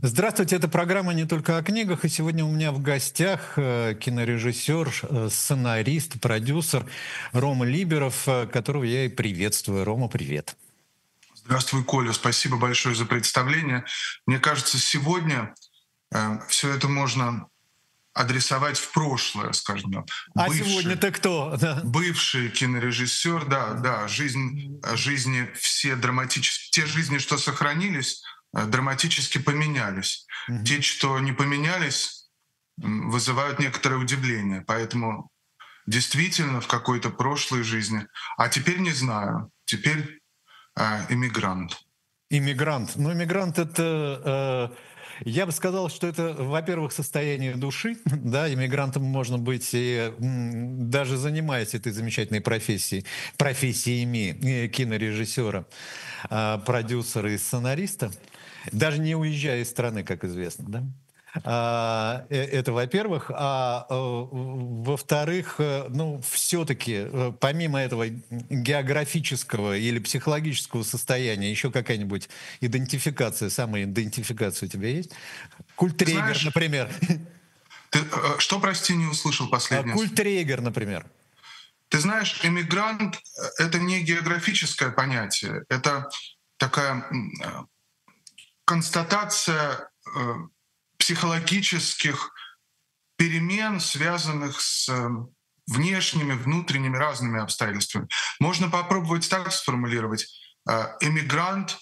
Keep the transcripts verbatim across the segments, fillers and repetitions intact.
Здравствуйте, это программа «Не только о книгах», и сегодня у меня в гостях э, кинорежиссер, э, сценарист, продюсер Рома Либеров, э, которого я и приветствую. Рома, привет. Здравствуй, Коля. Спасибо большое за представление. Мне кажется, сегодня э, все это можно адресовать в прошлое, скажем так. А Бывший, сегодня-то кто? Да. бывший кинорежиссер, да, Да. да, жизнь, э, жизни все драматические, те жизни, что сохранились, э, драматически поменялись. Мгм. Те, что не поменялись, м, вызывают некоторое удивление. Поэтому действительно в какой-то прошлой жизни, а теперь не знаю, теперь э, иммигрант. Иммигрант. Ну, иммигрант это, э, я бы сказал, что это, во-первых, состояние души, да, иммигрантом можно быть и м, даже занимаясь этой замечательной профессией, профессиями э, кинорежиссера, а, продюсера и сценариста, даже не уезжая из страны, как известно, да. А, э, это, во-первых. А э, во-вторых, э, ну, все-таки, помимо этого географического или психологического состояния, еще какая-нибудь идентификация, самоидентификация у тебя есть? Ты Культрегер, знаешь, например. ты, э, что, прости, не услышал А, последнее слово? Культрегер, например. Ты знаешь, эмигрант — э, это не географическое понятие, это такая м, э, констатация э, психологических перемен, связанных с э, внешними, внутренними разными обстоятельствами. Можно попробовать так сформулировать. Э, Эмигрант,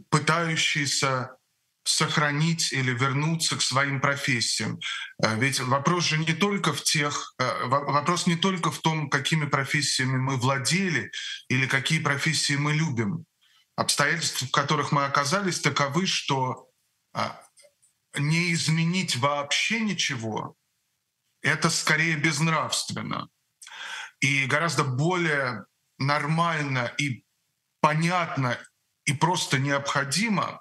пытающийся сохранить или вернуться к своим профессиям. Э, Ведь вопрос же не только в тех, э, во- вопрос не только в том, какими профессиями мы владели или какие профессии мы любим. Обстоятельства, в которых мы оказались, таковы, что а, не изменить вообще ничего — это скорее безнравственно. И гораздо более нормально и понятно и просто необходимо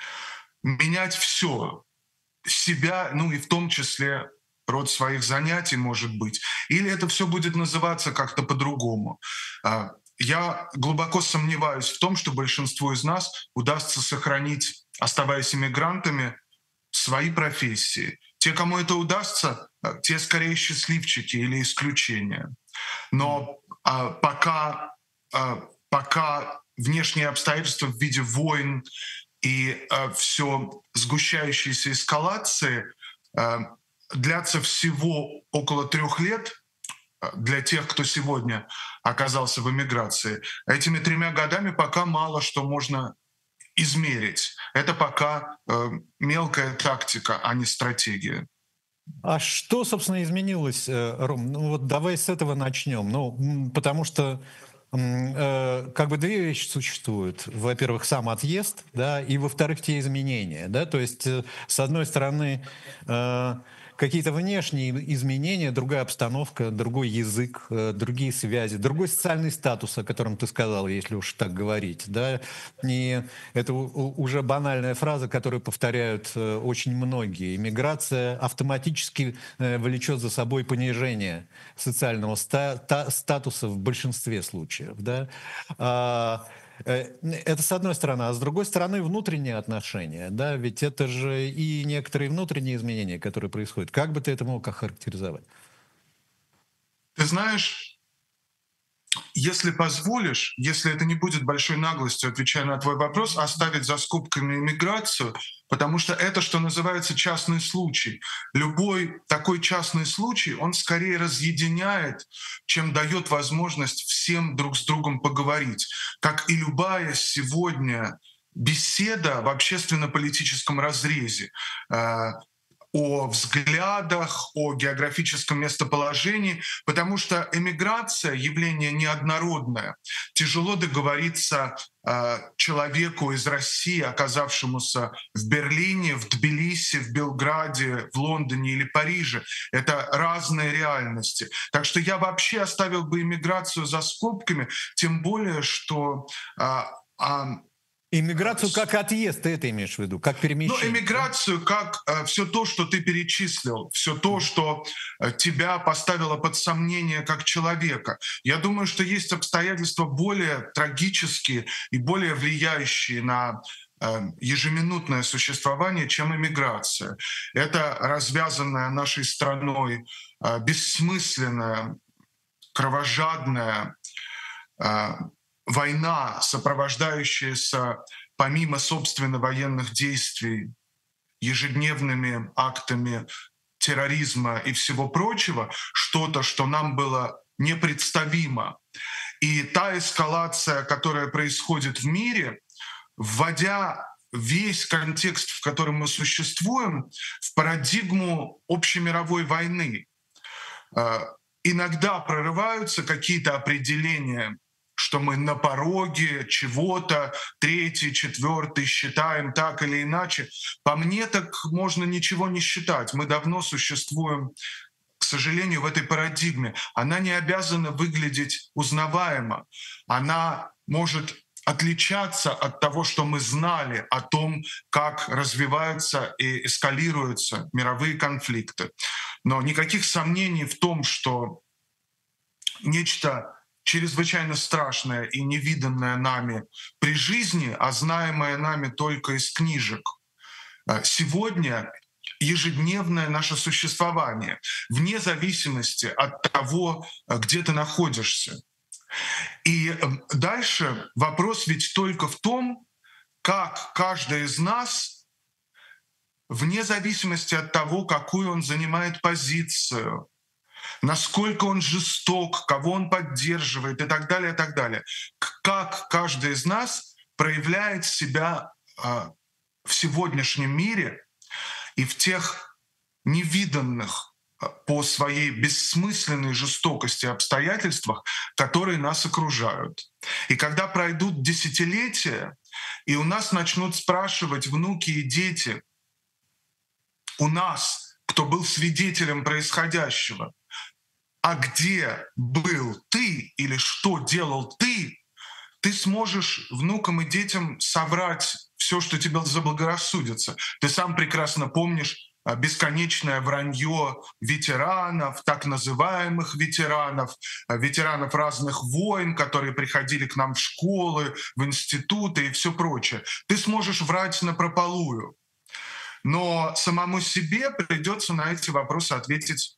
менять все себя, ну и в том числе род своих занятий, может быть. Или это все будет называться как-то по-другому. А, Я глубоко сомневаюсь в том, что большинству из нас удастся сохранить, оставаясь иммигрантами, свои профессии. Те, кому это удастся, э, те скорее счастливчики или исключения. Но а, пока, а, пока внешние обстоятельства в виде войн и все сгущающейся эскалации э, длятся всего около трех лет э, для тех, кто сегодня оказался в эмиграции. Этими тремя годами пока мало что можно измерить. Это пока э, мелкая тактика, а не стратегия. А что, собственно, изменилось, э, Ром? Ну вот давай с этого начнем. Ну, м, потому что м, э, как бы две вещи существуют. Во-первых, сам отъезд, да, и во-вторых, те изменения, да. То есть, э, с одной стороны, э, какие-то внешние изменения, другая обстановка, другой язык, э, другие связи, другой социальный статус, о котором ты сказал, если уж так говорить, да. И это у- у- уже банальная фраза, которую повторяют э, очень многие. Иммиграция автоматически э, влечет за собой понижение социального ста- та- статуса в большинстве случаев. Да? А, э, это с одной стороны. А с другой стороны, внутренние отношения. Да? Ведь это же и некоторые внутренние изменения, которые происходят. Как бы ты это мог охарактеризовать? Ты знаешь, если позволишь, если это не будет большой наглостью, отвечая на твой вопрос, оставить за скобками иммиграцию, потому что это, что называется, частный случай. Любой такой частный случай, он скорее разъединяет, чем дает возможность всем друг с другом поговорить. Как и любая сегодня беседа в общественно-политическом разрезе. Э, о взглядах, о географическом местоположении, потому что эмиграция — явление неоднородное. Тяжело договориться э, человеку из России, оказавшемуся в Берлине, в Тбилиси, в Белграде, в Лондоне или Париже. Это разные реальности. Так что я вообще оставил бы иммиграцию за скобками, тем более, что а, а, Иммиграцию как отъезд, ты это имеешь в виду, как ну, перемещение. Да? эмиграцию как э, все то, что ты перечислил, все то, что э, тебя поставило под сомнение как человека. Я думаю, что есть обстоятельства более трагические и более влияющие на э, ежеминутное существование, чем эмиграция. Это развязанная нашей страной э, бессмысленная, кровожадная э, война, сопровождающаяся помимо собственно военных действий ежедневными актами терроризма и всего прочего, что-то, что нам было непредставимо. И та эскалация, которая происходит в мире, вводя весь контекст, в котором мы существуем, в парадигму общемировой войны. Э, Иногда прорываются какие-то определения, что мы на пороге чего-то, третий, четвертый считаем так или иначе. По мне, так можно ничего не считать. Мы давно существуем, к сожалению, в этой парадигме. Она не обязана выглядеть узнаваемо. Она может отличаться от того, что мы знали о том, как развиваются и эскалируются мировые конфликты. Но никаких сомнений в том, что нечто чрезвычайно страшное и невиданное нами при жизни, а знаемое нами только из книжек, сегодня ежедневное наше существование, вне зависимости от того, где ты находишься. И дальше вопрос ведь только в том, как каждый из нас, вне зависимости от того, какую он занимает позицию, насколько он жесток, кого он поддерживает и так далее, и так далее, как каждый из нас проявляет себя в сегодняшнем мире и в тех невиданных по своей бессмысленной жестокости обстоятельствах, которые нас окружают. И когда пройдут десятилетия, и у нас начнут спрашивать внуки и дети, у нас, кто был свидетелем происходящего, а где был ты или что делал ты, ты сможешь внукам и детям соврать все, что тебе заблагорассудится. Ты сам прекрасно помнишь бесконечное вранье ветеранов, так называемых ветеранов, ветеранов разных войн, которые приходили к нам в школы, в институты и все прочее. Ты сможешь врать напропалую. Но самому себе придется на эти вопросы ответить,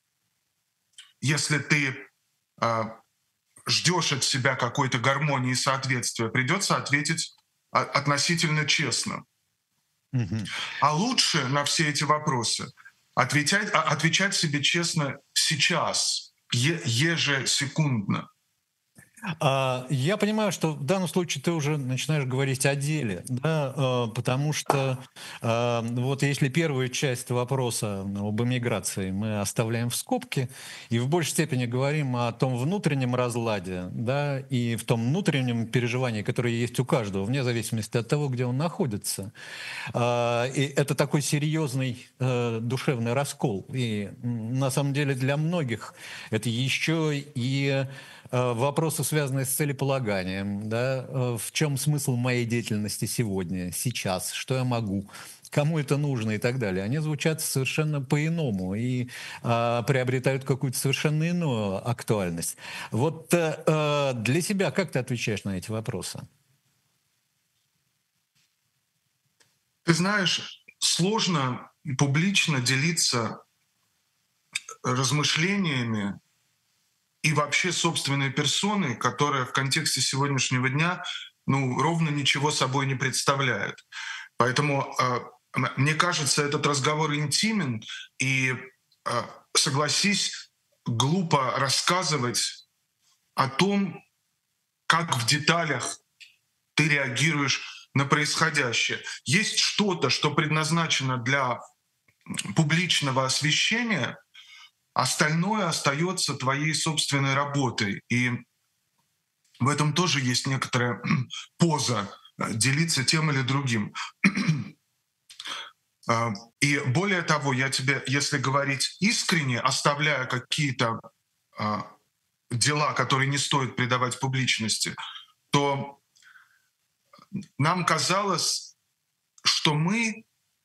если ты э, ждешь от себя какой-то гармонии и соответствия, придется ответить относительно честно. Мгм. А лучше на все эти вопросы отвечать, а- отвечать себе честно сейчас, е- ежесекундно. А, Я понимаю, что в данном случае ты уже начинаешь говорить о деле, да, э, потому что э, вот если первую часть вопроса об эмиграции мы оставляем в скобке и в большей степени говорим о том внутреннем разладе, да, и в том внутреннем переживании, которое есть у каждого, вне зависимости от того, где он находится. А, И это такой серьезный э, душевный раскол. И м, на самом деле для многих это еще и э, вопросы, связанные с целеполаганием. Да? Э, В чем смысл моей деятельности сегодня, сейчас, что я могу, кому это нужно и так далее. Они звучат совершенно по-иному и а, приобретают какую-то совершенно иную актуальность. Вот э, э, для себя как ты отвечаешь на эти вопросы? Ты знаешь, сложно публично делиться размышлениями и вообще собственной персоной, которая в контексте сегодняшнего дня ну, ровно ничего собой не представляет. Поэтому э, м- мне кажется, этот разговор интимен, и э, согласись, глупо рассказывать о том, как в деталях ты реагируешь на происходящее. Есть что-то, что предназначено для публичного освещения, остальное остается твоей собственной работой. И в этом тоже есть некоторая поза э, делиться тем или другим. А, И более того, я тебе, если говорить искренне, оставляя какие-то а, дела, которые не стоит придавать публичности, то нам казалось, что мы,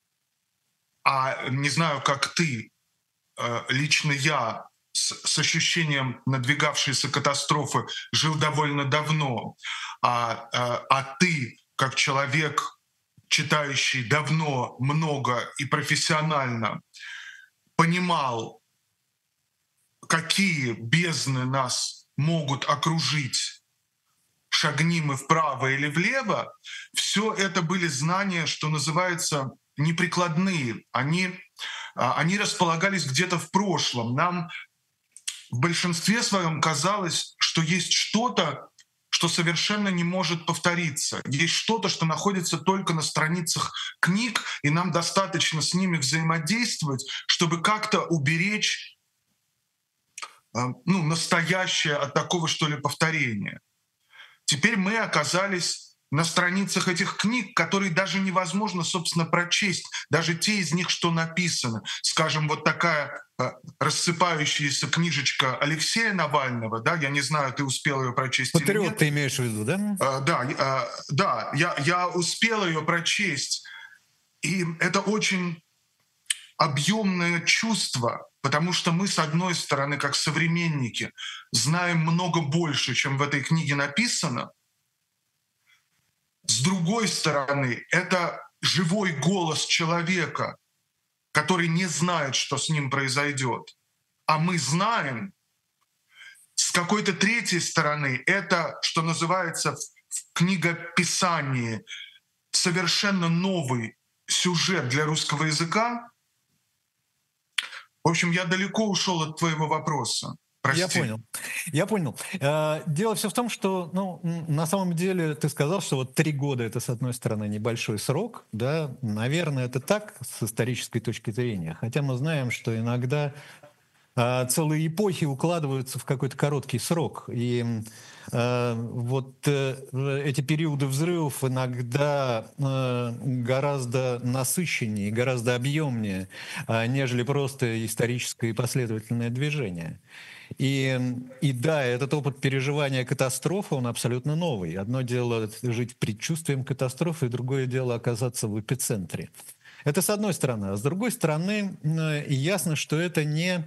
а не знаю, как ты, э, лично я с, с ощущением надвигавшейся катастрофы жил довольно давно, а, а, а ты, как человек читающий давно, много и профессионально, понимал, какие бездны нас могут окружить, шагни мы вправо или влево, все это были знания, что называется, неприкладные. Они, а, они располагались где-то в прошлом. Нам в большинстве своем казалось, что есть что-то, что совершенно не может повториться. Есть что-то, что находится только на страницах книг, и нам достаточно с ними взаимодействовать, чтобы как-то уберечь э, ну, настоящее от такого, что ли, повторения. Теперь мы оказались на страницах этих книг, которые даже невозможно, собственно, прочесть. Даже те из них, что написаны. Скажем, вот такая э, рассыпающаяся книжечка Алексея Навального, да, я не знаю, ты успел ее прочесть или Патриот нет. ты имеешь в виду, да? Э, да, э, да, я, я успел ее прочесть. И это очень объемное чувство, потому что мы, с одной стороны, как современники, знаем много больше, чем в этой книге написано. С другой стороны, это живой голос человека, который не знает, что с ним произойдет. А мы знаем. С какой-то третьей стороны, это, что называется в книгописании, совершенно новый сюжет для русского языка. В общем, я далеко ушел от твоего вопроса. Прости. Я понял. Я понял. Э, Дело все в том, что, ну, м, на самом деле, ты сказал, что вот три года это, с одной стороны, небольшой срок, да, наверное, это так с исторической точки зрения, хотя мы знаем, что иногда э, целые эпохи укладываются в какой-то короткий срок, и э, вот э, эти периоды взрывов иногда э, гораздо насыщеннее, гораздо объемнее, э, нежели просто историческое и последовательное движение. И, и да, этот опыт переживания катастрофы, он абсолютно новый. Одно дело жить предчувствием катастрофы, и другое дело оказаться в эпицентре. Это с одной стороны. А с другой стороны, э, ясно, что это не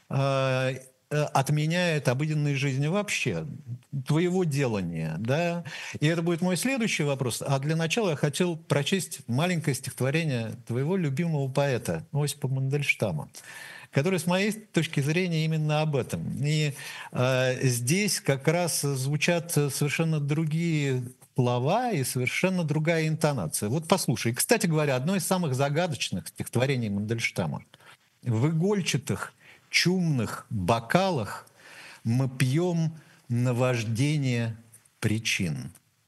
э, э, отменяет обыденной жизни вообще, твоего делания. Да? И это будет мой следующий вопрос. А для начала я хотел прочесть маленькое стихотворение твоего любимого поэта Осипа Мандельштама, который, с моей точки зрения, именно об этом. И э, здесь как раз звучат совершенно другие слова и совершенно другая интонация. Вот послушай. И, кстати говоря, одно из самых загадочных стихотворений Мандельштама. «В игольчатых, чумных бокалах мы пьем наваждение причин.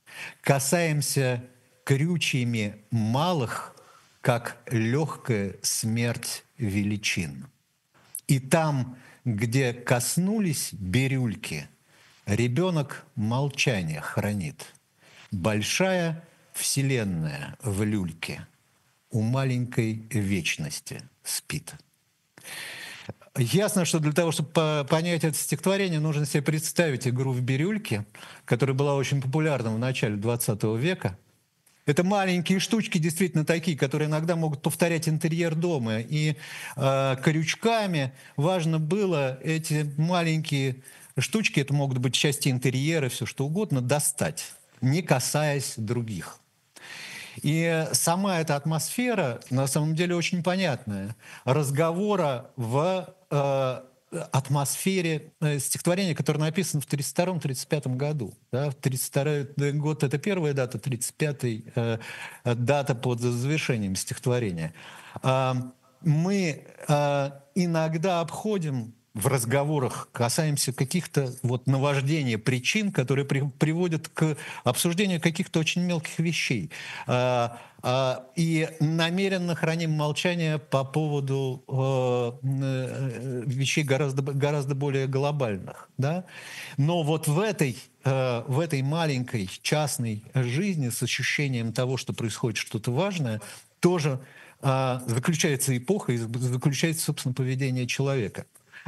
Касаемся крючьями малых, как легкая смерть величин. И там, где коснулись бирюльки, ребенок молчание хранит. Большая вселенная в люльке у маленькой вечности спит». Ясно, что для того, чтобы понять это стихотворение, нужно себе представить игру в бирюльке, которая была очень популярна в начале двадцатого века. Это маленькие штучки, действительно такие, которые иногда могут повторять интерьер дома. И э, крючками важно было эти маленькие штучки, это могут быть части интерьера, все что угодно, достать, не касаясь других. И сама эта атмосфера, на самом деле, очень понятная. Разговора в э, атмосфере э, стихотворения, которое написано в тридцать втором — тридцать пятом году. Да? тридцать второй год — это первая дата, тридцать пятый э, дата под завершением стихотворения. Э, мы э, иногда обходим в разговорах, касаемся каких-то вот наваждения причин, которые при, приводят к обсуждению каких-то очень мелких вещей. А, а, и намеренно храним молчание по поводу э, вещей гораздо, гораздо более глобальных. Да? Но вот в этой, э, в этой маленькой частной жизни с ощущением того, что происходит что-то важное, тоже э, заключается эпоха и заключается, собственно, поведение человека.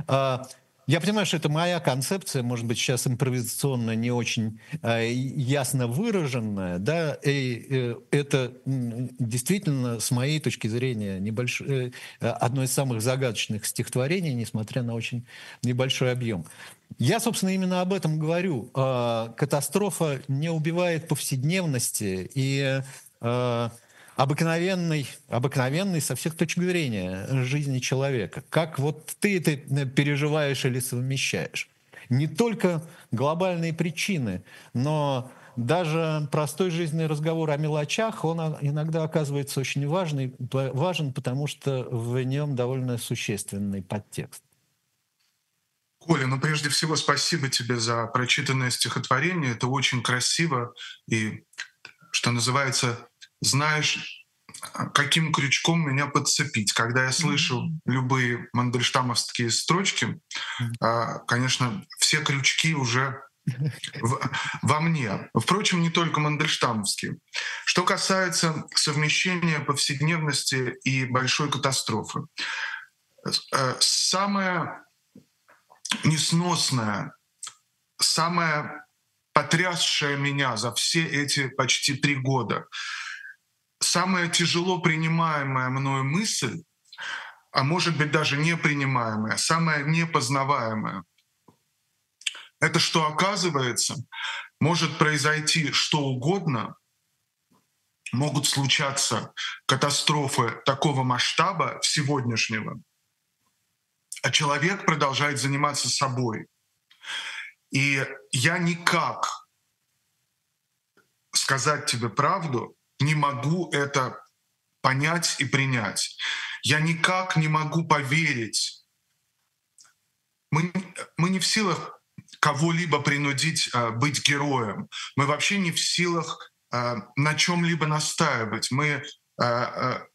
Я понимаю, что это моя концепция, может быть, сейчас импровизационно не очень э, ясно выраженная, да, и э, это м, действительно, с моей точки зрения, небольш... э, одно из самых загадочных стихотворений, несмотря на очень небольшой объем. Я, собственно, именно об этом говорю. Э, катастрофа не убивает повседневности, и э, обыкновенной, обыкновенной со всех точек зрения жизни человека. Как вот ты это э, переживаешь или совмещаешь? Не только глобальные причины, но даже простой жизненный разговор о мелочах, он а, иногда оказывается очень важный, п- важен, потому что в нем довольно существенный подтекст. Коля, ну прежде всего спасибо тебе за прочитанное стихотворение. Это очень красиво и, что называется, знаешь, а, каким крючком меня подцепить. Когда я слышу Мгм. любые мандельштамовские строчки, Мгм. а, конечно, все крючки уже в- во мне. Впрочем, не только мандельштамовские. Что касается совмещения повседневности и большой катастрофы. Э, Самое несносное, самое потрясшее меня за все эти почти три года, самая тяжело принимаемая мною мысль, а может быть даже непринимаемая, самая непознаваемая, это что оказывается, может произойти что угодно, могут случаться катастрофы такого масштаба сегодняшнего, а человек продолжает заниматься собой. И я никак сказать тебе правду не могу это понять и принять. Я никак не могу поверить. Мы, мы не в силах кого-либо принудить а, быть героем. Мы вообще не в силах а, на чем-либо настаивать. Мы а, а,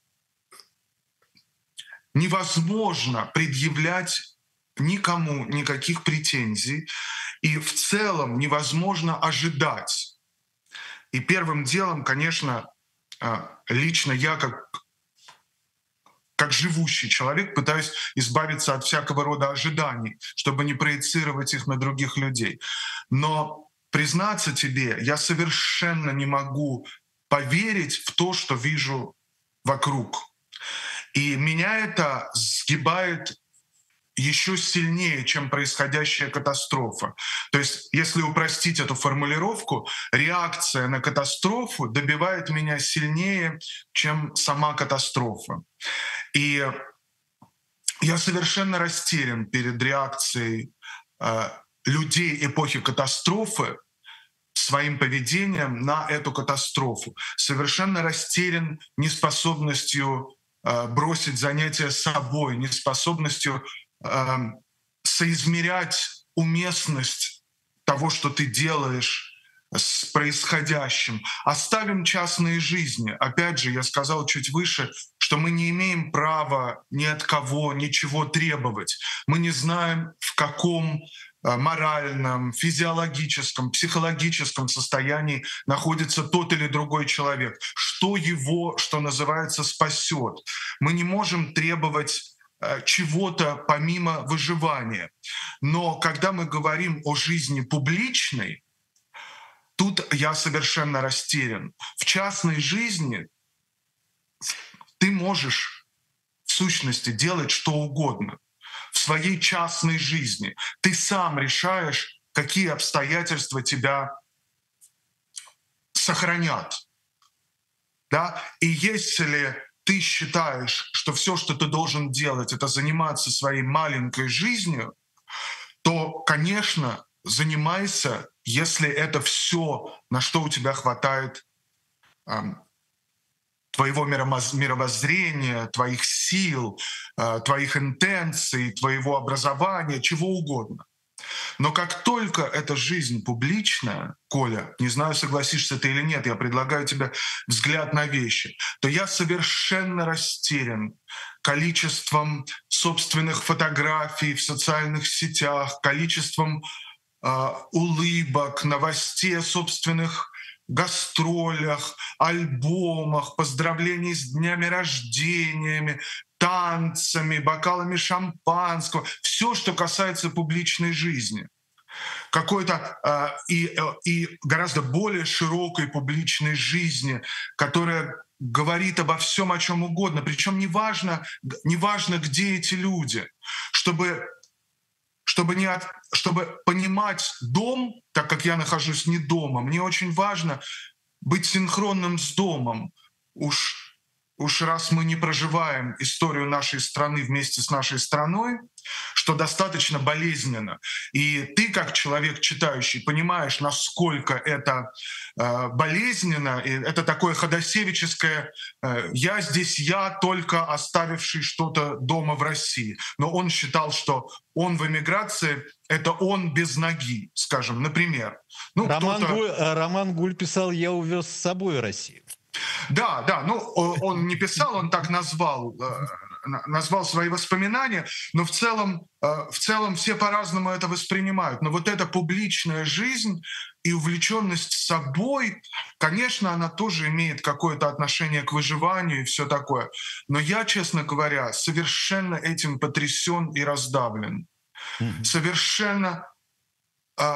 невозможно предъявлять никому никаких претензий, и в целом невозможно ожидать. И первым делом, конечно, а, лично я как как живущий человек пытаюсь избавиться от всякого рода ожиданий, чтобы не проецировать их на других людей. Но признаться тебе, я совершенно не могу поверить в то, что вижу вокруг. И меня это сгибает еще сильнее, чем происходящая катастрофа. То есть, если упростить эту формулировку, реакция на катастрофу добивает меня сильнее, чем сама катастрофа. И я совершенно растерян перед реакцией э, людей эпохи катастрофы своим поведением на эту катастрофу. Совершенно растерян неспособностью э, бросить занятия собой, неспособностью э, соизмерять уместность того, что ты делаешь с происходящим. Оставим частные жизни. Опять же, я сказал чуть выше, что мы не имеем права ни от кого ничего требовать. Мы не знаем, в каком э, моральном, физиологическом, психологическом состоянии находится тот или другой человек, что его, что называется, спасет. Мы не можем требовать э, чего-то помимо выживания. Но когда мы говорим о жизни публичной, тут я совершенно растерян. В частной жизни ты можешь в сущности делать что угодно. В своей частной жизни ты сам решаешь, какие обстоятельства тебя сохранят. Да? И если ты считаешь, что все, что ты должен делать, это заниматься своей маленькой жизнью, то, конечно, занимайся, если это все, на что у тебя хватает ам, твоего миромоз- мировоззрения, твоих сил, э, твоих интенций, твоего образования, чего угодно. Но как только эта жизнь публичная, Коля, не знаю, согласишься ты или нет, я предлагаю тебе взгляд на вещи, то я совершенно растерян количеством собственных фотографий в социальных сетях, количеством а, улыбок, новостей о собственных гастролях, альбомах, поздравлений с днями рождениями, танцами, бокалами шампанского, все, что касается публичной жизни. Какой-то э, и, э, и гораздо более широкой публичной жизни, которая говорит обо всем, о чем угодно. Причем неважно, неважно, где эти люди, чтобы чтобы, не от, чтобы понимать дом, так как я нахожусь не дома, мне очень важно быть синхронным с домом. Уж уж раз мы не проживаем историю нашей страны вместе с нашей страной, что достаточно болезненно. И ты, как человек читающий, понимаешь, насколько это э, болезненно, и это такое ходосевическое э, «я здесь я, только оставивший что-то дома в России». Но он считал, что он в эмиграции — это он без ноги, скажем, например. Ну, Роман, кто-то... Гуль, э, Роман Гуль писал «Я увез с собой Россию». Да, да, ну о- он не писал, он так назвал, э, на- назвал свои воспоминания, но в целом, э, в целом все по-разному это воспринимают. Но вот эта публичная жизнь и увлеченность собой, конечно, она тоже имеет какое-то отношение к выживанию и все такое. Но я, честно говоря, совершенно этим потрясен и раздавлен. Мгм. Совершенно, э,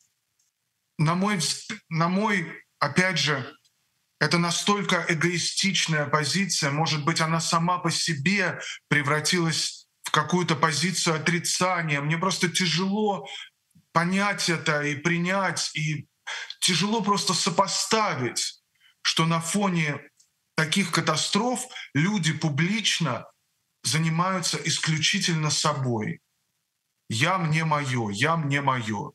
на мой, взг- на мой, опять же, это настолько эгоистичная позиция, может быть, она сама по себе превратилась в какую-то позицию отрицания. Мне просто тяжело понять это и принять, и тяжело просто сопоставить, что на фоне таких катастроф люди публично занимаются исключительно собой. Я мне мое, я мне мое.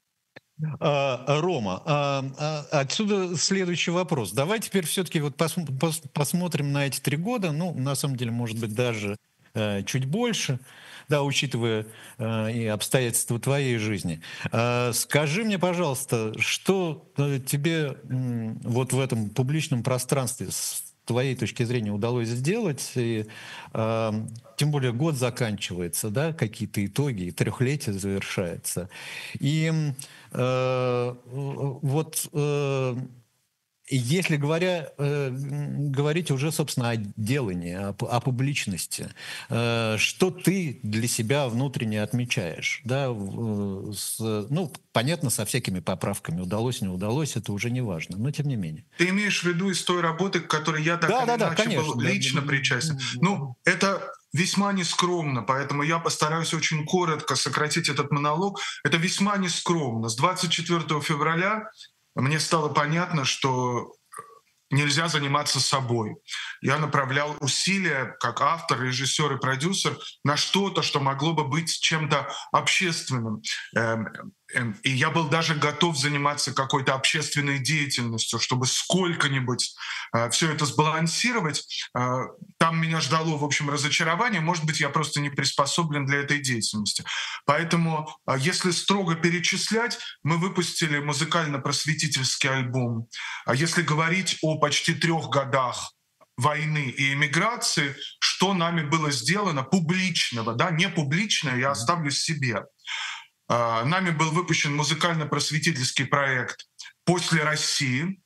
А, Рома, а, а, отсюда следующий вопрос. Давай теперь все-таки вот пос- пос- посмотрим на эти три года. Ну, на самом деле, может быть, даже э, чуть больше, да, учитывая э, и обстоятельства твоей жизни. А, скажи мне, пожалуйста, что э, тебе м, вот в этом публичном пространстве с твоей точки зрения удалось сделать, и, э, тем более год заканчивается, да, какие-то итоги, и трехлетие завершается. И Э, вот э, если говоря, э, м, говорить уже, собственно, о делании, о, п- о публичности, э, что ты для себя внутренне отмечаешь? Да, в- э, с, ну, понятно, со всякими поправками, удалось, не удалось, это уже не важно, но тем не менее. Ты имеешь в виду из той работы, к которой я так Да, или да, да, иначе был конечно. Да, лично причастен? Ну, это весьма нескромно, поэтому я постараюсь очень коротко сократить этот монолог. Это весьма нескромно. С двадцать четвёртого февраля мне стало понятно, что нельзя заниматься собой. Я направлял усилия как автор, режиссер и продюсер на что-то, что могло бы быть чем-то общественным. Эм, эм, И я был даже готов заниматься какой-то общественной деятельностью, чтобы сколько-нибудь все это сбалансировать. Э, Там меня ждало, в общем, разочарование. Может быть, я просто не приспособлен для этой деятельности. Поэтому, э, если строго перечислять, мы выпустили музыкально-просветительский альбом. А если говорить о почти трех годах войны и эмиграции, что нами было сделано публичного, да, не публичное, я оставлю себе. А, Нами был выпущен музыкально-просветительский проект «После России».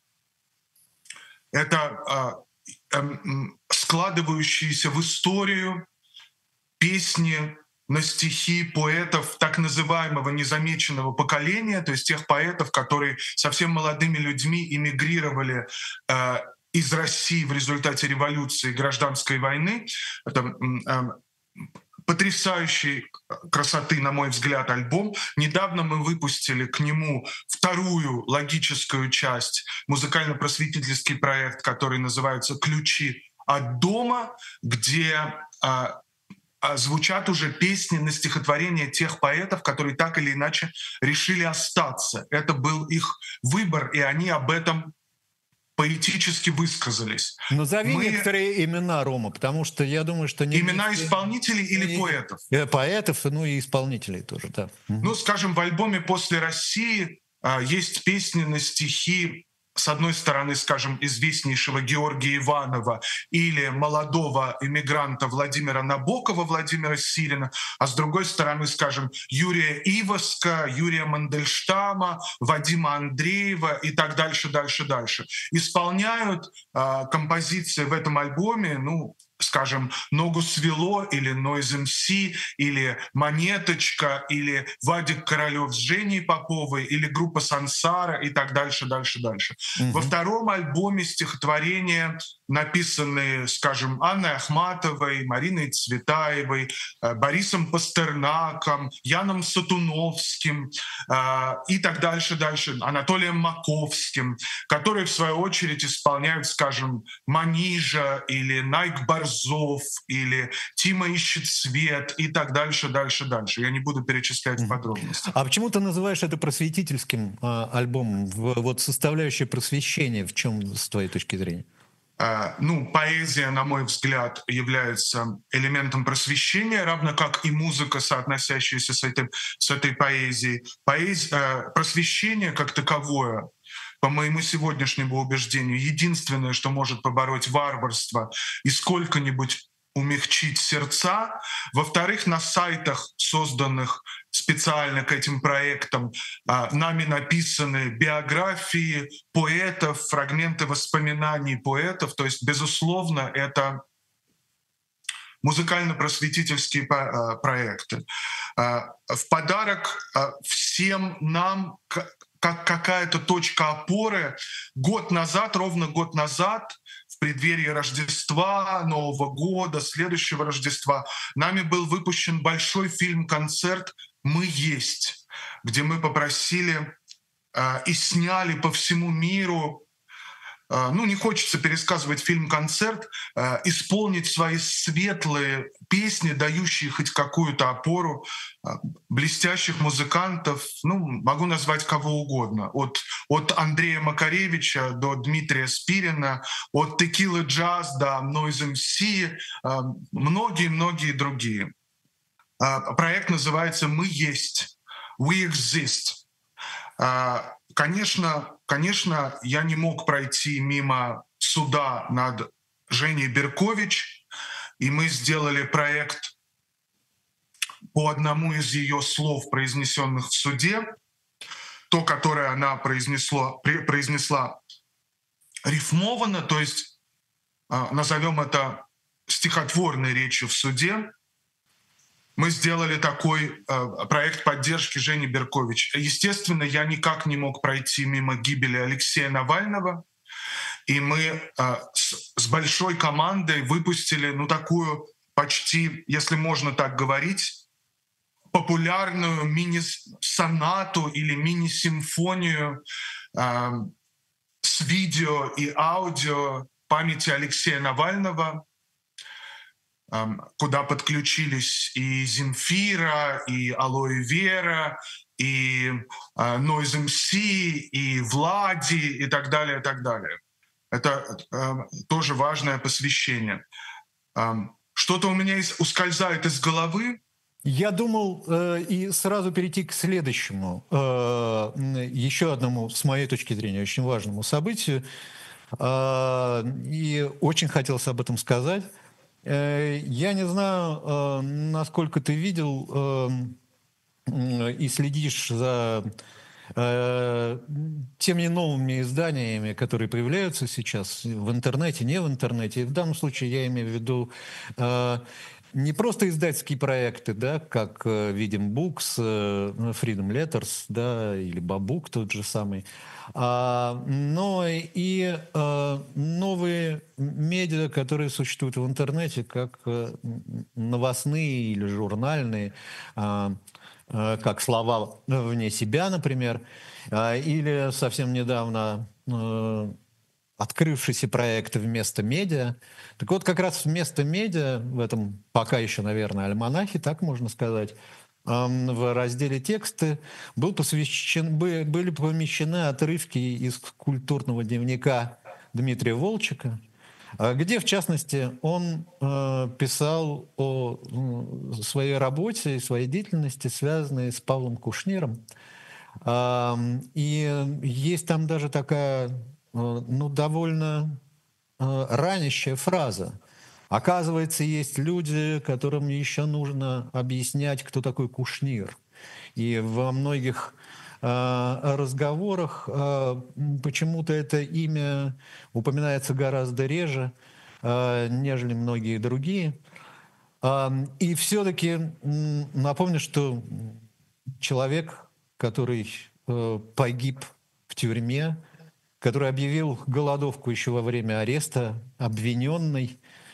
Это а, эм, м, складывающиеся в историю песни на стихи поэтов так называемого незамеченного поколения, то есть тех поэтов, которые совсем молодыми людьми эмигрировали э, из России в результате революции и гражданской войны. Это м, эм, потрясающей красоты, на мой взгляд, альбом. Недавно мы выпустили к нему вторую логическую часть, музыкально-просветительский проект, который называется «Ключи от дома», где а, а, звучат уже песни на стихотворения тех поэтов, которые так или иначе решили остаться. Это был их выбор, и они об этом поэтически высказались. Назови Мы некоторые имена, Рома, потому что я думаю, что не, не имена все исполнителей или и- поэтов. и поэтов, ну и исполнителей тоже, да. Ну, Мгм. скажем, в альбоме «После России» а, есть песни на стихи, с одной стороны, скажем, известнейшего Георгия Иванова или молодого иммигранта Владимира Набокова, Владимира Сирина, а с другой стороны, скажем, Юрия Иваска, Юрия Мандельштама, Вадима Андреева и так дальше, дальше, дальше. Исполняют а, композиции в этом альбоме, ну, скажем, «Ногу свело» или Noise эм си, или «Монеточка», или Вадик Королёв с Женей Поповой, или группа «Сансара» и так дальше, дальше, дальше. Во Мгм. втором альбоме стихотворения, написанные, скажем, Анной Ахматовой, Мариной Цветаевой, э, Борисом Пастернаком, Яном Сатуновским э, и так дальше, дальше, Анатолием Маковским, которые, в свою очередь, исполняют, скажем, Манижа или Найк Борзов или Тима ищет свет и так дальше, дальше, дальше. Я не буду перечислять в Мгм. подробностях. А почему ты называешь это просветительским а, альбомом? В- Вот составляющая просвещения в чем, с твоей точки зрения? Э, Ну, поэзия, на мой взгляд, является элементом просвещения, равно как и музыка, соотносящаяся с этой, с этой поэзией. Поэз- э, Просвещение как таковое, по моему сегодняшнему убеждению, единственное, что может побороть варварство и сколько-нибудь умягчить сердца. Во-вторых, на сайтах, созданных специально к этим проектам, а, нами написаны биографии поэтов, фрагменты воспоминаний поэтов. То есть, безусловно, это музыкально-просветительские по- а, проекты. А, В подарок а, всем нам к- как какая-то точка опоры. Год назад, ровно год назад, в преддверии Рождества, Нового года, следующего Рождества, нами был выпущен большой фильм-концерт «Мы есть», где мы попросили а, и сняли по всему миру, а, ну, не хочется пересказывать фильм-концерт, а, исполнить свои светлые песни, дающие хоть какую-то опору, а, блестящих музыкантов, ну, могу назвать кого угодно, от, от Андрея Макаревича до Дмитрия Спирина, от Текилы Джаз до Noise эм си, а, многие-многие другие. А, Проект называется «Мы есть», «We exist». А, Конечно, конечно, я не мог пройти мимо суда над Женей Беркович, и мы сделали проект по одному из ее слов, произнесенных в суде. То, которое она произнесла, произнесла рифмованно, то есть а, назовем это стихотворной речью в суде. Мы сделали такой э, проект поддержки Жени Беркович. Естественно, я никак не мог пройти мимо гибели Алексея Навального, и мы э, с, с большой командой выпустили, ну, такую почти, если можно так говорить, популярную мини-сонату или мини-симфонию э, с видео и аудио памяти Алексея Навального, куда подключились и Земфира, и Алоэ Вера, и Noise эм си, и Влади, и так далее, и так далее. Это э, тоже важное посвящение. Эм, Что-то у меня из, ускользает из головы. Я думал э, и сразу перейти к следующему, э, м, еще одному, с моей точки зрения, очень важному событию. Э, и очень хотелось об этом сказать. Э, я не знаю, э, насколько ты видел э, м, и следишь за э, теми новыми изданиями, которые появляются сейчас в интернете, не в интернете. И в данном случае я имею в виду э, не просто издательские проекты, да, как э, видим Books, э, Freedom Letters, да, или Бабук тот же самый, а, но и э, новые медиа, которые существуют в интернете, как э, новостные или журнальные, а, э, как «Слова вне себя», например, а, или совсем недавно э, открывшийся проект «Вместо медиа». Так вот, как раз «Вместо медиа» в этом пока еще, наверное, альманахе, так можно сказать, эм, в разделе «Тексты» был посвящен, бы- были помещены отрывки из культурного дневника Дмитрия Волчека, а, где, в частности, он э, писал о м, своей работе и своей деятельности, связанной с Павлом Кушниром. Ам, И есть там даже такая, э, ну, довольно э, ранящая фраза. Оказывается, есть люди, которым еще нужно объяснять, кто такой Кушнир. И во многих э, разговорах э, м, почему-то это имя упоминается гораздо реже. э, нежели многие другие. А, И все-таки напомню, что человек, который э, погиб в тюрьме, который объявил голодовку еще во время ареста, обвиненный,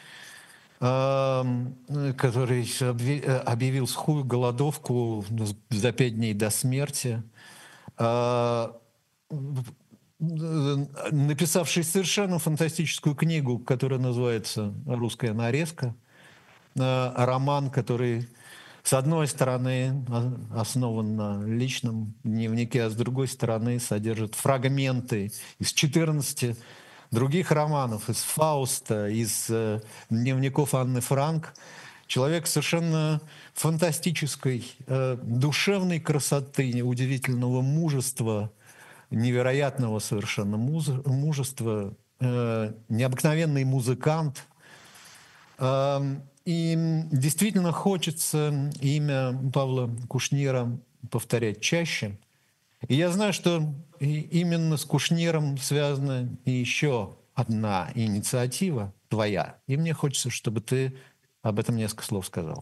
ам, э, который объя- э, объявил сухую голодовку за пять дней до смерти, а, в- э, написавший совершенно фантастическую книгу, которая называется «Русская нарезка», э, роман, который, с одной стороны, о- основан на личном дневнике, а с другой стороны, содержит фрагменты из четырнадцати других романов, из «Фауста», из э, дневников Анны Франк. Человек совершенно фантастической, э, душевной красоты, удивительного мужества, невероятного совершенно муз- мужества, э, необыкновенный музыкант. Ам, И действительно хочется имя Павла Кушнира повторять чаще. И я знаю, что и именно с Кушниром связана и еще одна инициатива твоя. И мне хочется, чтобы ты об этом несколько слов сказал.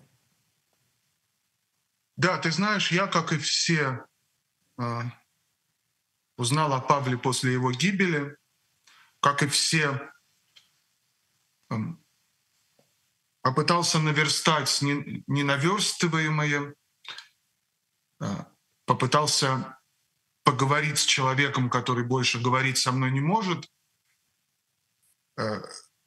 Да, ты знаешь, я, как и все, а, узнал о Павле после его гибели, как и все, ам, попытался наверстать не- ненаверстываемое, а, попытался поговорить с человеком, который больше говорить со мной не может, э,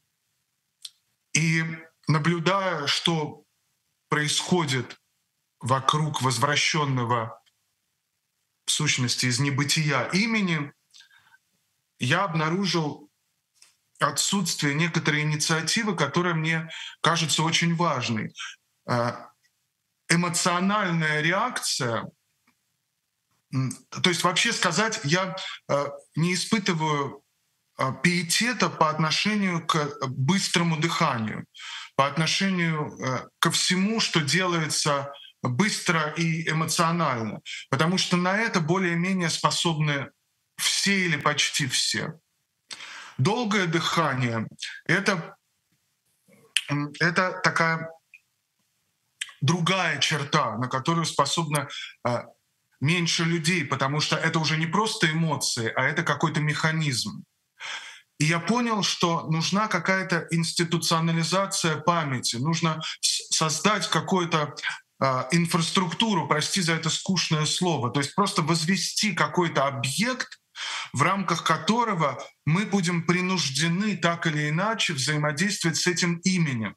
и наблюдая, что происходит вокруг возвращенного в сущности из небытия имени, я обнаружил отсутствие некоторой инициативы, которая мне кажется очень важной. А, Эмоциональная реакция, м, то есть вообще сказать, я а, не испытываю а, пиетета по отношению к быстрому дыханию, по отношению э, ко всему, что делается быстро и эмоционально, потому что на это более-менее способны все или почти все. Долгое дыхание — это, м, это такая другая черта, на которую способно а, меньше людей, потому что это уже не просто эмоции, а это какой-то механизм. И я понял, что нужна какая-то институционализация памяти, нужно с- создать какую-то а, инфраструктуру, прости за это скучное слово, то есть просто возвести какой-то объект, в рамках которого мы будем принуждены так или иначе взаимодействовать с этим именем.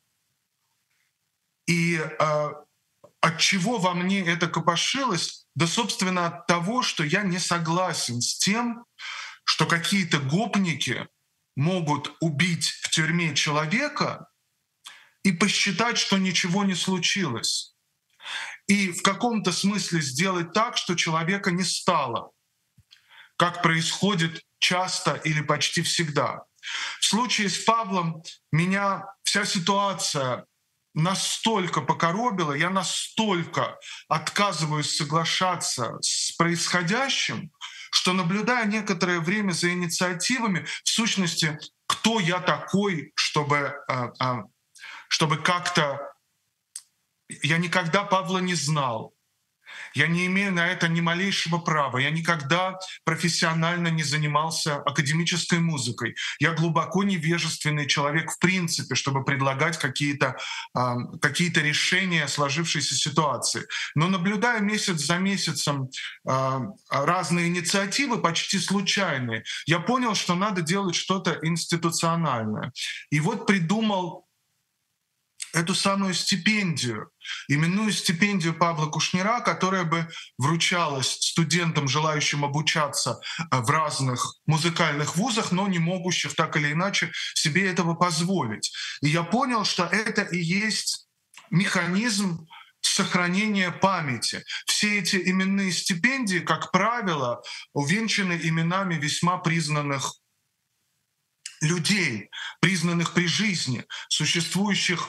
И а, от чего во мне это копошилось? Да, собственно, от того, что я не согласен с тем, что какие-то гопники могут убить в тюрьме человека и посчитать, что ничего не случилось. И в каком-то смысле сделать так, что человека не стало, как происходит часто или почти всегда. В случае с Павлом меня вся ситуация настолько покоробила, я настолько отказываюсь соглашаться с происходящим, что, наблюдая некоторое время за инициативами, в сущности, кто я такой, чтобы, а, а, чтобы как-то... Я никогда Павла не знал, я не имею на это ни малейшего права. Я никогда профессионально не занимался академической музыкой. Я глубоко невежественный человек в принципе, чтобы предлагать какие-то а, какие-то решения сложившейся ситуации. Но наблюдая месяц за месяцем а, разные инициативы, почти случайные, я понял, что надо делать что-то институциональное. И вот придумал эту самую стипендию, именную стипендию Павла Кушнира, которая бы вручалась студентам, желающим обучаться а, в разных музыкальных вузах, но не могущих так или иначе себе этого позволить. И я понял, что это и есть механизм сохранения памяти. Все эти именные стипендии, как правило, увенчаны именами весьма признанных людей, признанных при жизни, существующих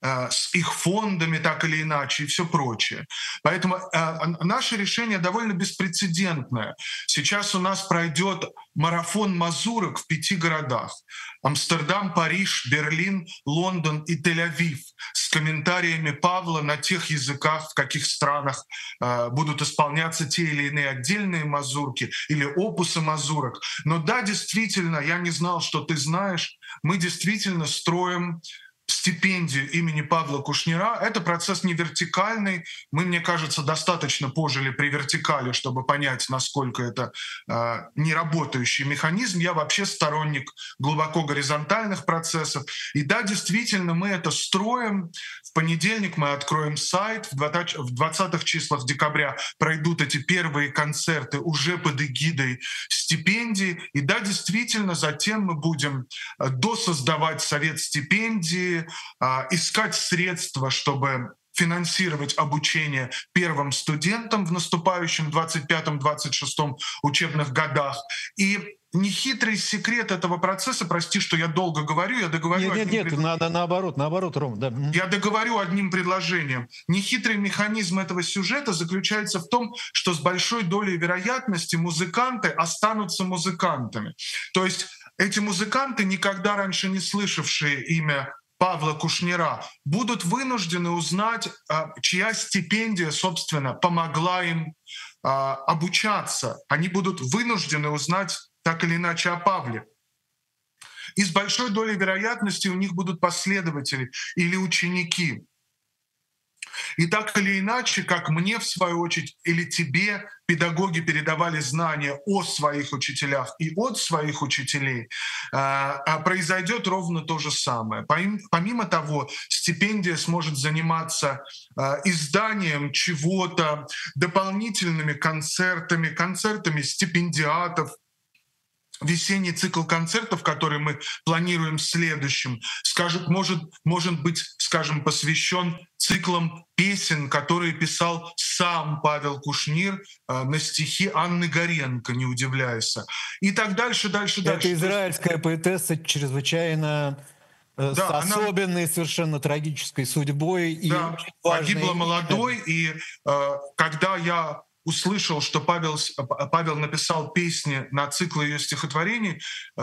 с их фондами так или иначе и все прочее. Поэтому э, наше решение довольно беспрецедентное. Сейчас у нас пройдет марафон мазурок в пяти городах. Амстердам, Париж, Берлин, Лондон и Тель-Авив с комментариями Павла на тех языках, в каких странах э, будут исполняться те или иные отдельные мазурки или опусы мазурок. Но да, действительно, я не знал, что ты знаешь, мы действительно строим стипендию имени Павла Кушнира. Это процесс не вертикальный. Мы, мне кажется, достаточно пожили при вертикали, чтобы понять, насколько это э, неработающий механизм. Я вообще сторонник глубоко горизонтальных процессов. И да, действительно, мы это строим. В понедельник мы откроем сайт. В двадцатых числах декабря пройдут эти первые концерты уже под эгидой стипендии. И да, действительно, затем мы будем досоздавать совет стипендии, искать средства, чтобы финансировать обучение первым студентам в наступающем двадцать пятом — двадцать шестом учебных годах. И нехитрый секрет этого процесса, прости, что я долго говорю, я договорю... Нет, нет, нет, надо наоборот, наоборот, Ром. Да. Я договорю одним предложением. Нехитрый механизм этого сюжета заключается в том, что с большой долей вероятности музыканты останутся музыкантами. То есть эти музыканты, никогда раньше не слышавшие имя Павла Кушнира, будут вынуждены узнать, чья стипендия, собственно, помогла им обучаться. Они будут вынуждены узнать так или иначе о Павле. И с большой долей вероятности у них будут последователи или ученики. И так или иначе, как мне, в свою очередь, или тебе педагоги передавали знания о своих учителях и от своих учителей, произойдет ровно то же самое. Помимо того, стипендия сможет заниматься изданием чего-то, дополнительными концертами, концертами стипендиатов. Весенний цикл концертов, который мы планируем следующим, скажет, может, может быть, скажем, посвящен циклам песен, которые писал сам Павел Кушнир э, на стихи Анны Горенко, не удивляйся. И так дальше, дальше, Это дальше. Это израильская поэтесса, чрезвычайно э, да, с особенной, она... совершенно трагической судьбой. Да, и погибла молодой, и э, когда я услышал, что Павел, Павел написал песни на цикл ее стихотворений,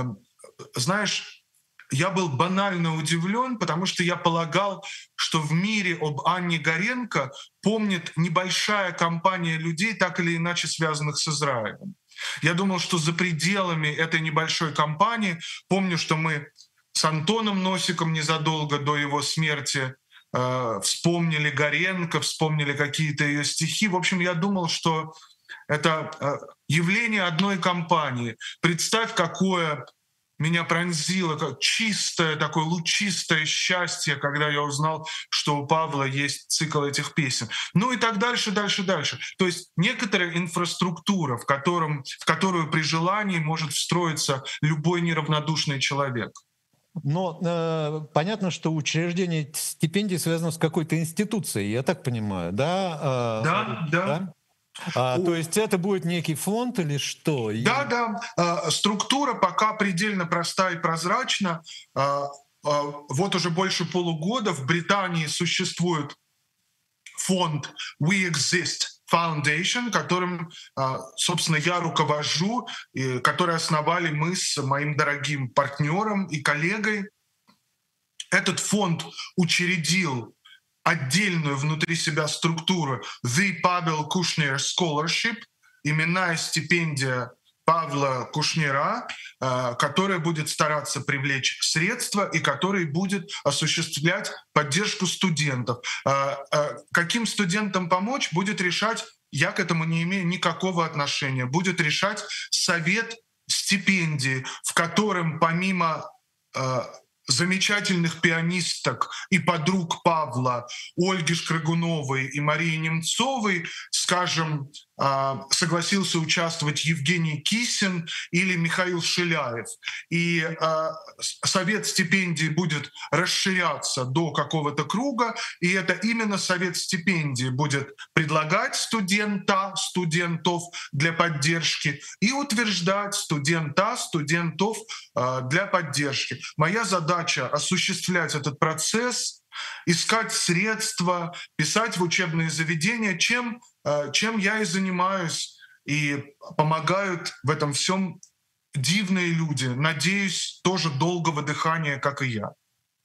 знаешь, я был банально удивлен, потому что я полагал, что в мире об Анне Горенко помнит небольшая компания людей, так или иначе связанных с Израилем. Я думал, что за пределами этой небольшой компании, помню, что мы с Антоном Носиком незадолго до его смерти вспомнили Горенко, вспомнили какие-то ее стихи. В общем, я думал, что это явление одной компании. Представь, какое меня пронзило, как чистое, такое лучистое счастье, когда я узнал, что у Павла есть цикл этих песен. Ну и так дальше, дальше, дальше. То есть некоторая инфраструктура, в, котором, в которую при желании может встроиться любой неравнодушный человек. Но э, понятно, что учреждение стипендий связано с какой-то институцией, я так понимаю, да? Э, да, да. да? А, У... То есть это будет некий фонд или что? Да, да. Э, структура пока предельно проста и прозрачна. Э, э, вот уже больше полугода в Британии существует фонд We Exist Foundation, которым, собственно, я руковожу, который основали мы с моим дорогим партнером и коллегой. Этот фонд учредил отдельную внутри себя структуру The Pavel Kushner Scholarship, именная стипендия Павла Кушнира, которая будет стараться привлечь средства и который будет осуществлять поддержку студентов. Каким студентам помочь, будет решать, я к этому не имею никакого отношения, будет решать совет стипендий, в котором помимо замечательных пианисток и подруг Павла, Ольги Шкрагуновой и Марии Немцовой, скажем, согласился участвовать Евгений Кисин или Михаил Шиляев. И совет стипендий будет расширяться до какого-то круга, и это именно совет стипендий будет предлагать студента, студентов для поддержки и утверждать студента, студентов для поддержки. Моя задача — осуществлять этот процесс, искать средства, писать в учебные заведения, чем, чем я и занимаюсь. И помогают в этом всем дивные люди. Надеюсь, тоже долгого дыхания, как и я.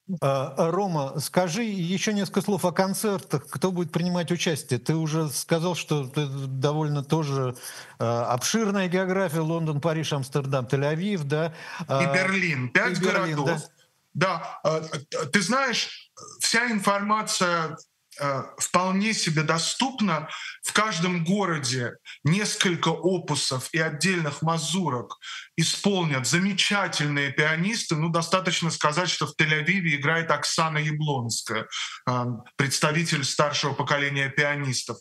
Рома, скажи еще несколько слов о концертах. Кто будет принимать участие? Ты уже сказал, что это довольно тоже обширная география: Лондон, Париж, Амстердам, Тель-Авив, да? И Берлин. Пять И Берлин, городов. Да? Да, ты знаешь, вся информация вполне себе доступна. В каждом городе несколько опусов и отдельных мазурок исполнят замечательные пианисты. Ну, достаточно сказать, что в Тель-Авиве играет Оксана Яблонская, представитель старшего поколения пианистов.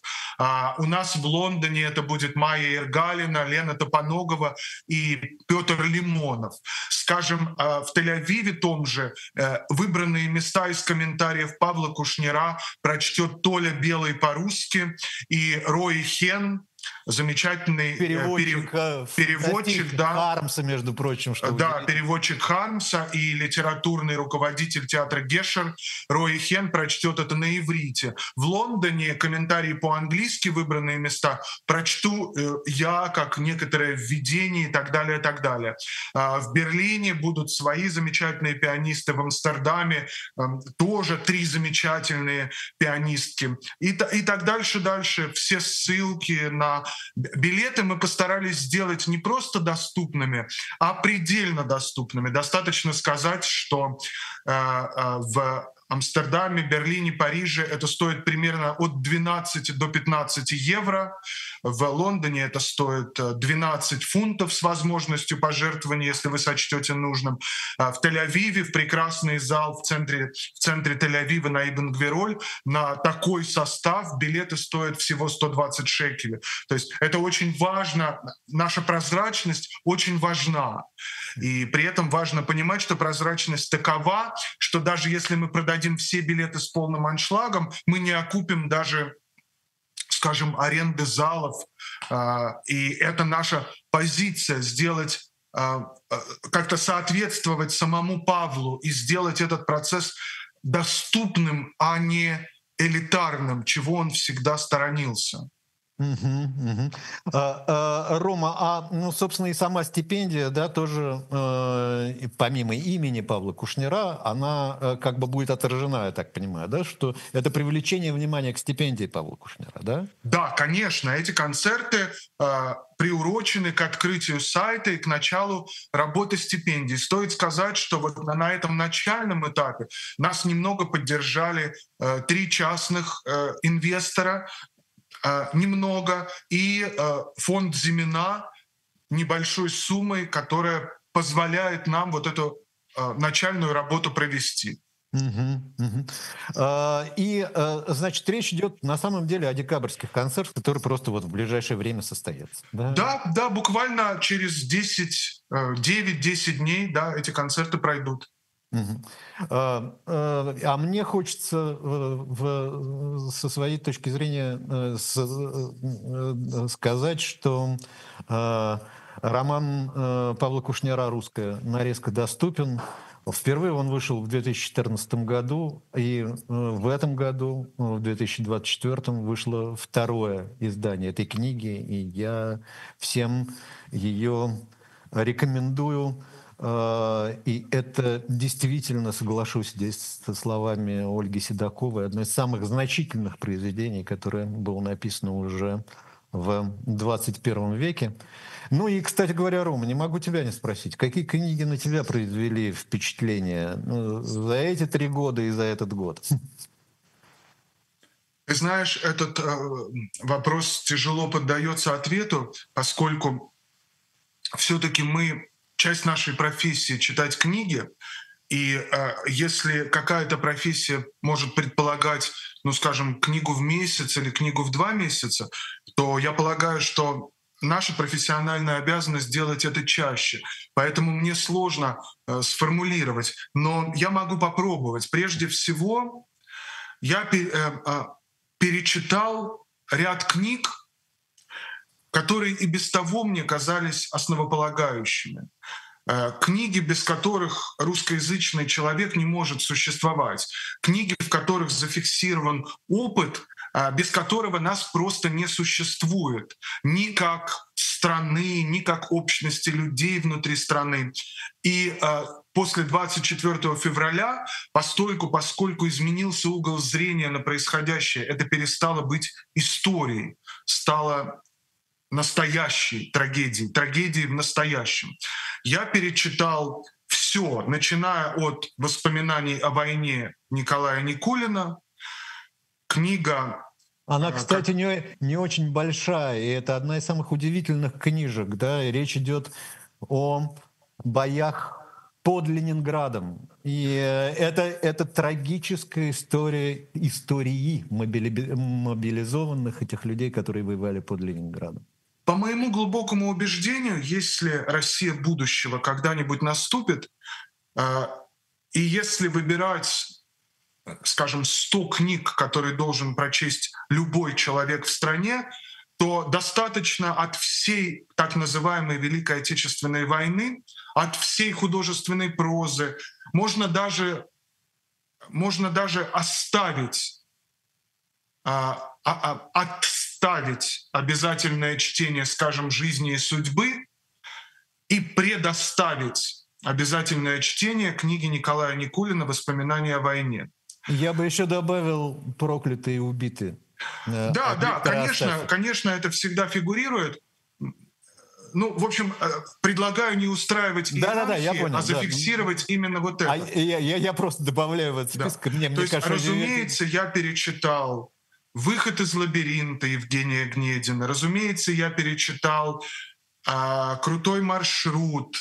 У нас в Лондоне это будет Майя Иргалина, Лена Топоногова и Петр Лимонов. Скажем, в Тель-Авиве том же выбранные места из комментариев Павла Кушнира прочтет Толя Белый по-русски и Рой Хен, замечательный переводчик, перев... переводчик да, Хармса, между прочим. Что да, переводчик Хармса и литературный руководитель театра Гешер Рой Хен прочтет это на иврите. В Лондоне комментарии по-английски, выбранные места, прочту я, как некоторое введение и так далее, и так далее. В Берлине будут свои замечательные пианисты, в Амстердаме тоже три замечательные пианистки. И, и так дальше, дальше. Все ссылки на билеты мы постарались сделать не просто доступными, а предельно доступными. Достаточно сказать, что э, э, в Амстердаме, Берлине, Париже это стоит примерно от двенадцати до пятнадцати евро. В Лондоне это стоит двенадцать фунтов с возможностью пожертвования, если вы сочтете нужным. В Тель-Авиве, в прекрасный зал в центре, в центре Тель-Авива на Ибн-Гвироль, на такой состав билеты стоят всего сто двадцать шекелей. То есть это очень важно. Наша прозрачность очень важна. И при этом важно понимать, что прозрачность такова, что даже если мы продадим все билеты с полным аншлагом, мы не окупим даже, скажем, аренды залов. И это наша позиция — сделать, как-то соответствовать самому Павлу и сделать этот процесс доступным, а не элитарным, чего он всегда сторонился. Угу, угу. А, а, Рома, а, ну, собственно, и сама стипендия, да, тоже, э, помимо имени Павла Кушнира, она э, как бы будет отражена, я так понимаю, да, что это привлечение внимания к стипендии Павла Кушнира, да? Да, конечно, эти концерты э, приурочены к открытию сайта и к началу работы стипендий. Стоит сказать, что вот на этом начальном этапе нас немного поддержали э, три частных э, инвестора, немного, и фонд Зимина небольшой суммой, которая позволяет нам вот эту начальную работу провести. Угу, угу. А, и, значит, речь идет на самом деле о декабрьских концертах, которые просто вот в ближайшее время состоятся. Да, да, да, буквально через десять, девять-десять дней, да, эти концерты пройдут. Угу. А, а, а мне хочется в, со своей точки зрения с, сказать, что а, роман Павла Кушнира «Русская нарезка» доступен. Впервые он вышел в две тысячи четырнадцатом году, и в этом году, в две тысячи двадцать четвёртом, вышло второе издание этой книги, и я всем ее рекомендую. И это действительно, соглашусь здесь со словами Ольги Седоковой, одно из самых значительных произведений, которое было написано уже в двадцать первом веке. Ну и, кстати говоря, Рома, не могу тебя не спросить, какие книги на тебя произвели впечатление за эти три года и за этот год? Ты знаешь, этот э, вопрос тяжело поддается ответу, поскольку все-таки мы, часть нашей профессии — читать книги, И э, если какая-то профессия может предполагать, ну, скажем, книгу в месяц или книгу в два месяца, то я полагаю, что наша профессиональная обязанность делать это чаще. Поэтому мне сложно э, сформулировать. Но я могу попробовать. Прежде всего, я пе- э, э, перечитал ряд книг, которые и без того мне казались основополагающими. Э, Книги, без которых русскоязычный человек не может существовать. Книги, в которых зафиксирован опыт, э, без которого нас просто не существует. Ни как страны, ни как общности людей внутри страны. И э, после двадцать четвёртого февраля, постольку, поскольку изменился угол зрения на происходящее, это перестало быть историей, стало настоящей трагедией, трагедией в настоящем. Я перечитал все, начиная от воспоминаний о войне Николая Никулина, книга, Она, э, кстати, как- не, не очень большая, и это одна из самых удивительных книжек, да, и речь идет о боях под Ленинградом. И э, это, это трагическая история истории мобили- мобилизованных этих людей, которые воевали под Ленинградом. по моему глубокому убеждению, если Россия будущего когда-нибудь наступит, э, и если выбирать, скажем, сто книг, которые должен прочесть любой человек в стране, то достаточно от всей так называемой Великой Отечественной войны, от всей художественной прозы, можно даже, можно даже оставить, а, а, а, отставить обязательное чтение, скажем, «Жизни и судьбы» и предоставить обязательное чтение книги Николая Никулина «Воспоминания о войне». Я бы еще добавил «Проклятые и убитые» э, Да, от да, Виктора конечно, Астафьева. конечно, это всегда фигурирует. Ну, в общем, э, предлагаю не устраивать Да-да-да, я иерархии, а понял, да. зафиксировать именно вот А это. я, я, я просто добавляю в этот Да. список. Мне, То мне есть, кажется, разумеется, я перечитал «Выход из лабиринта» Евгения Гнедина. Разумеется, я перечитал а, «Крутой маршрут».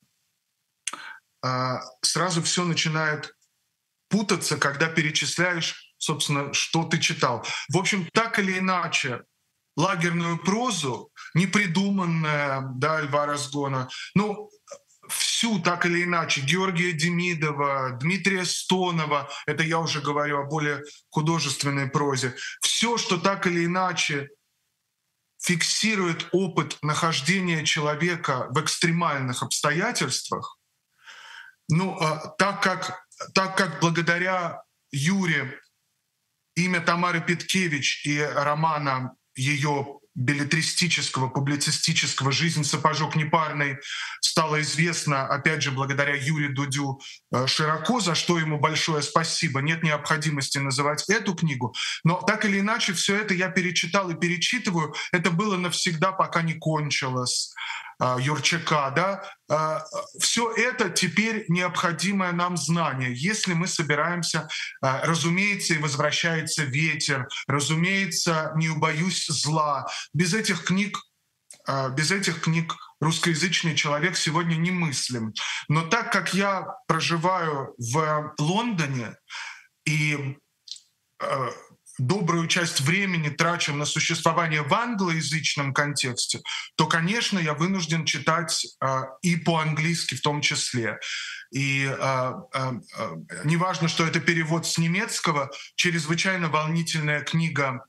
А, сразу все начинает путаться, когда перечисляешь, собственно, что ты читал. В общем, так или иначе, лагерную прозу, непридуманная, да, Льва Разгона, ну, всю так или иначе, Георгия Демидова, Дмитрия Стонова, это я уже говорю о более художественной прозе, все, что так или иначе фиксирует опыт нахождения человека в экстремальных обстоятельствах, ну, а, так как, так как благодаря Юре имя Тамары Петкевич и романа ее беллетристического, публицистического «Жизнь сапожок непарный» стало известно, опять же, благодаря Юрию Дудю э, широко, за что ему большое спасибо. Нет необходимости называть эту книгу. Но так или иначе, все это я перечитал и перечитываю. Это было навсегда, пока не кончилось. э, Юрчака, да, все это теперь необходимое нам знание, если мы собираемся, э, разумеется, и возвращается ветер, разумеется, не убоюсь зла. Без этих книг, э, без этих книг русскоязычный человек сегодня немыслим. Но так как я проживаю в Лондоне и э, добрую часть времени трачу на существование в англоязычном контексте, то, конечно, я вынужден читать э, и по-английски в том числе. И э, э, э, неважно, что это перевод с немецкого, чрезвычайно волнительная книга,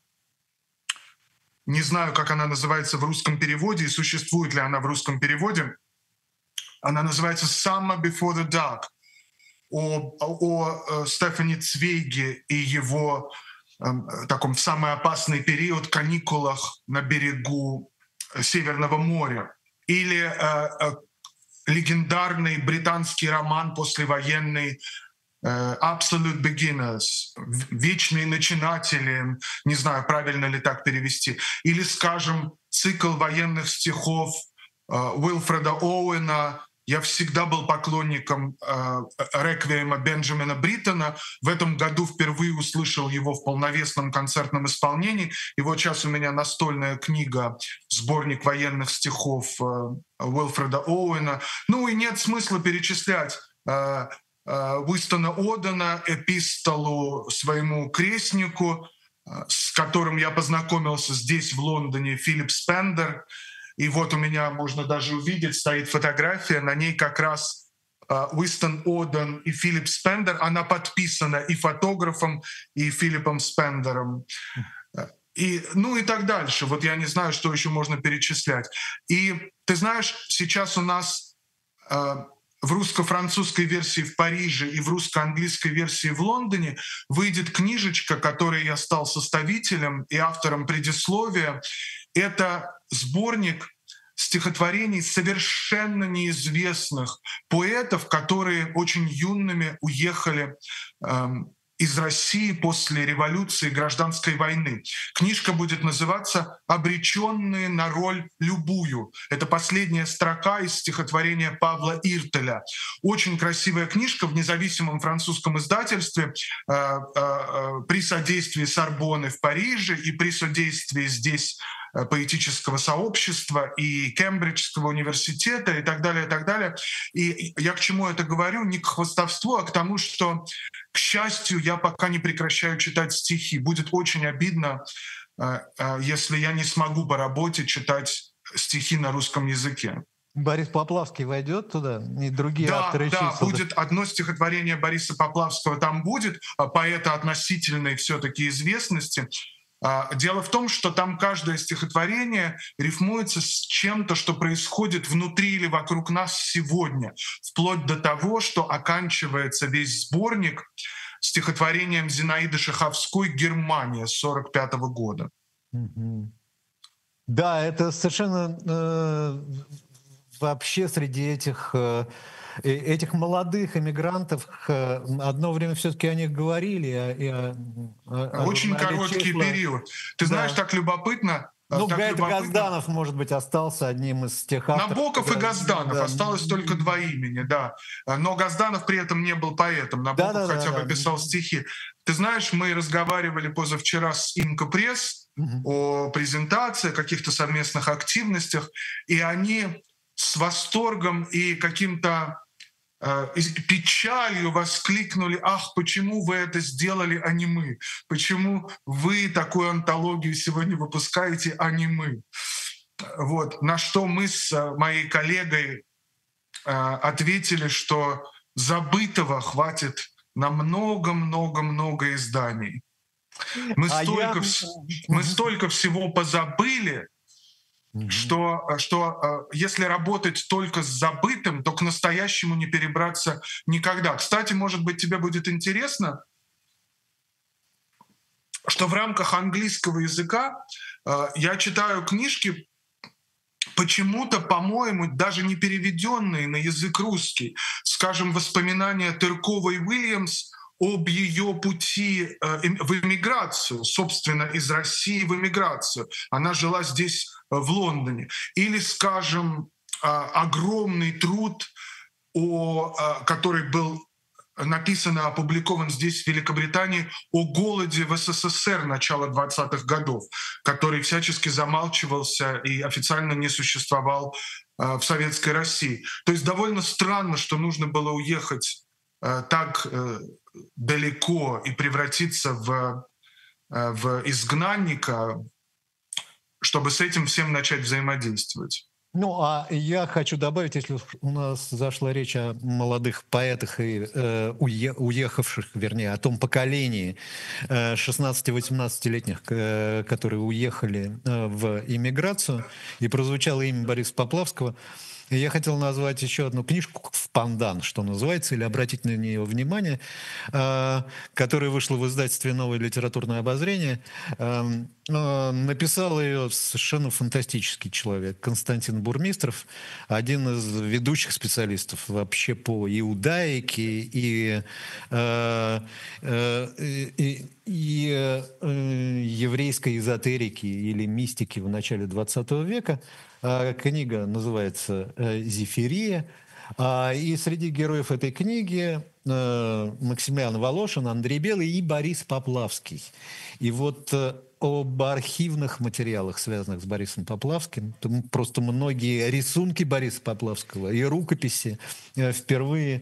не знаю, как она называется в русском переводе и существует ли она в русском переводе, она называется «Summer Before the Dark», о, о, о Стефани Цвейге и его таком в самый опасный период каникулах на берегу Северного моря. Или э, э, легендарный британский роман послевоенный э, «Absolute Beginners», «Вечные начинатели», не знаю, правильно ли так перевести. Или, скажем, цикл военных стихов э, Уилфреда Оуэна. Я всегда был поклонником э, реквиема Бенджамина Бриттона. В этом году впервые услышал его в полновесном концертном исполнении. И вот сейчас у меня настольная книга, сборник военных стихов э, Уилфреда Оуэна. Ну и нет смысла перечислять. Э, Уистона Одена, эпистолу своему крестнику, с которым я познакомился здесь, в Лондоне, Филипп Спендер. И вот у меня, можно даже увидеть, стоит фотография, на ней как раз Уистон Оден и Филипп Спендер. Она подписана и фотографом, и Филиппом Спендером. И, ну и так дальше. Вот я не знаю, что еще можно перечислять. И ты знаешь, сейчас у нас э, в русско-французской версии в Париже и в русско-английской версии в Лондоне выйдет книжечка, которой я стал составителем и автором предисловия. Это сборник стихотворений совершенно неизвестных поэтов, которые очень юными уехали э, из России после революции и гражданской войны. Книжка будет называться «Обреченные на роль любую». Это последняя строка из стихотворения Павла Иртеля. Очень красивая книжка в независимом французском издательстве э, э, при содействии Сорбонны в Париже и при содействии здесь поэтического сообщества и Кембриджского университета и так далее, и так далее. И я к чему это говорю? Не к хвастовству, а к тому, что, к счастью, я пока не прекращаю читать стихи. Будет очень обидно, если я не смогу по работе читать стихи на русском языке. Борис Поплавский войдет туда, и другие да, авторы Да, числа. будет одно стихотворение Бориса Поплавского, там будет, поэта относительной все-таки известности. Дело в том, что там каждое стихотворение рифмуется с чем-то, что происходит внутри или вокруг нас сегодня, вплоть до того, что оканчивается весь сборник стихотворением Зинаиды Шаховской «Германия» сорок пятого года. Mm-hmm. Да, это совершенно э, вообще среди этих... Э, Этих молодых эмигрантов, одно время все-таки о них говорили. О, о, Очень короткий числа. период. Ты да. знаешь, так любопытно. Ну, так Гайд любопытно. Газданов, может быть, остался одним из тех авторов. Набоков которые... и Газданов. Да. Осталось только два имени, да. Но Газданов при этом не был поэтом. Набоков да, да, хотя да, бы да. писал стихи. Ты знаешь, мы разговаривали позавчера с Инко Пресс угу. о презентации, каких-то совместных активностях, и они с восторгом и каким-то э, печалью воскликнули: «Ах, почему вы это сделали, а не мы? Почему вы такую антологию сегодня выпускаете, а не мы?» Вот. На что мы с моей коллегой э, ответили, что забытого хватит на много-много-много изданий. Мы, а столько, я... мы столько всего позабыли, Mm-hmm. Что, что если работать только с забытым, то к настоящему не перебраться никогда. Кстати, может быть, тебе будет интересно, что в рамках английского языка э, я читаю книжки, почему-то, по-моему, даже не переведенные на язык русский. Скажем, воспоминания Тырковой Уильямс об ее пути э, в эмиграцию, собственно, из России в эмиграцию. Она жила здесь, в Лондоне. Или, скажем, огромный труд, о, который был написан и опубликован здесь, в Великобритании, о голоде в СССР начала двадцатых годов, который всячески замалчивался и официально не существовал в Советской России. То есть довольно странно, что нужно было уехать так далеко и превратиться в, в изгнанника, чтобы с этим всем начать взаимодействовать. Ну, а я хочу добавить, если у нас зашла речь о молодых поэтах и э, уе- уехавших, вернее, о том поколении э, шестнадцати-восемнадцатилетних, э, которые уехали э, в эмиграцию, и прозвучало имя Бориса Поплавского, я хотел назвать еще одну книжку «В пандан», что называется, или обратить на нее внимание, э, которая вышла в издательстве «Новое литературное обозрение». Э, э, написал ее совершенно фантастический человек Константин Бурмистров, один из ведущих специалистов вообще по иудаике и, э, э, и, и э, еврейской эзотерике или мистике в начале двадцатого века. Книга называется «Зефирия». И среди героев этой книги Максимилиан Волошин, Андрей Белый и Борис Поплавский. И вот об архивных материалах, связанных с Борисом Поплавским, просто многие рисунки Бориса Поплавского и рукописи впервые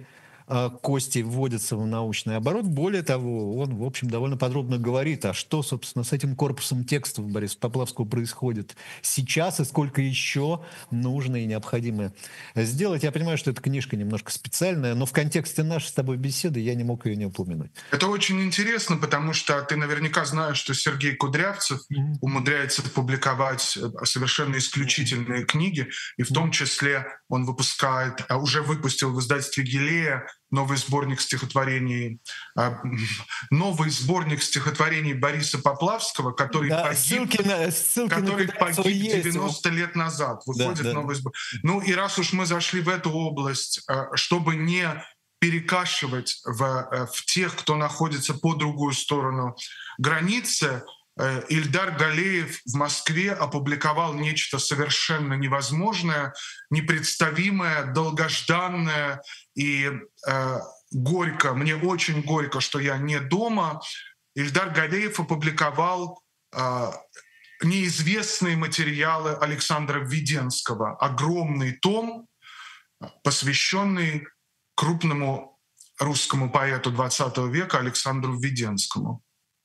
э, Костей вводятся в научный оборот. Более того, он, в общем, довольно подробно говорит, а что, собственно, с этим корпусом текстов Бориса Поплавского происходит сейчас и сколько еще нужно и необходимо сделать. Я понимаю, что эта книжка немножко специальная, но в контексте нашей с тобой беседы я не мог ее не упомянуть. Это очень интересно, потому что ты наверняка знаешь, что Сергей Кудрявцев mm-hmm. умудряется публиковать совершенно исключительные mm-hmm. книги, и в том числе он выпускает, уже выпустил в издательстве «Гилея» новый сборник стихотворений, новый сборник стихотворений Бориса Поплавского, который да, погиб, ссылки на, ссылки который на погиб есть. девяносто лет назад. Выходит да, да. новый сборник. Ну и раз уж мы зашли в эту область, чтобы не перекашивать в, в тех, кто находится по другую сторону границы, Ильдар Галеев в Москве опубликовал нечто совершенно невозможное, непредставимое, долгожданное и э, горько. Мне очень горько, что я не дома. Ильдар Галеев опубликовал э, неизвестные материалы Александра Введенского. Огромный том, посвященный крупному русскому поэту двадцатого века Александру Введенскому.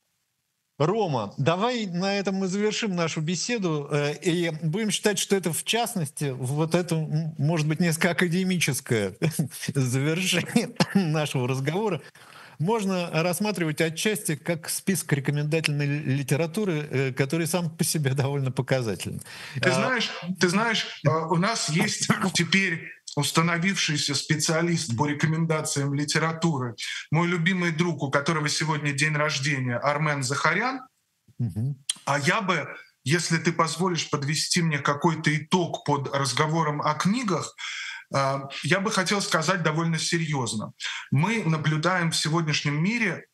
Рома, давай на этом мы завершим нашу беседу э, и будем считать, что это, в частности, вот это, может быть, несколько академическое завершение нашего разговора можно рассматривать отчасти как список рекомендательной литературы, э, который сам по себе довольно показательный. Ты знаешь, ты знаешь, у нас есть теперь установившийся специалист по рекомендациям литературы, мой любимый друг, у которого сегодня день рождения, Армен Захарян. Mm-hmm. А я бы, если ты позволишь подвести мне какой-то итог под разговором о книгах, я бы хотел сказать довольно серьезно. Мы наблюдаем в сегодняшнем мире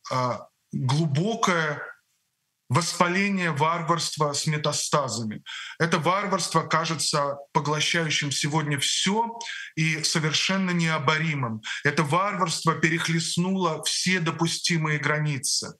глубокое воспаление варварства с метастазами. Это варварство кажется поглощающим сегодня все и совершенно необоримым. Это варварство перехлестнуло все допустимые границы.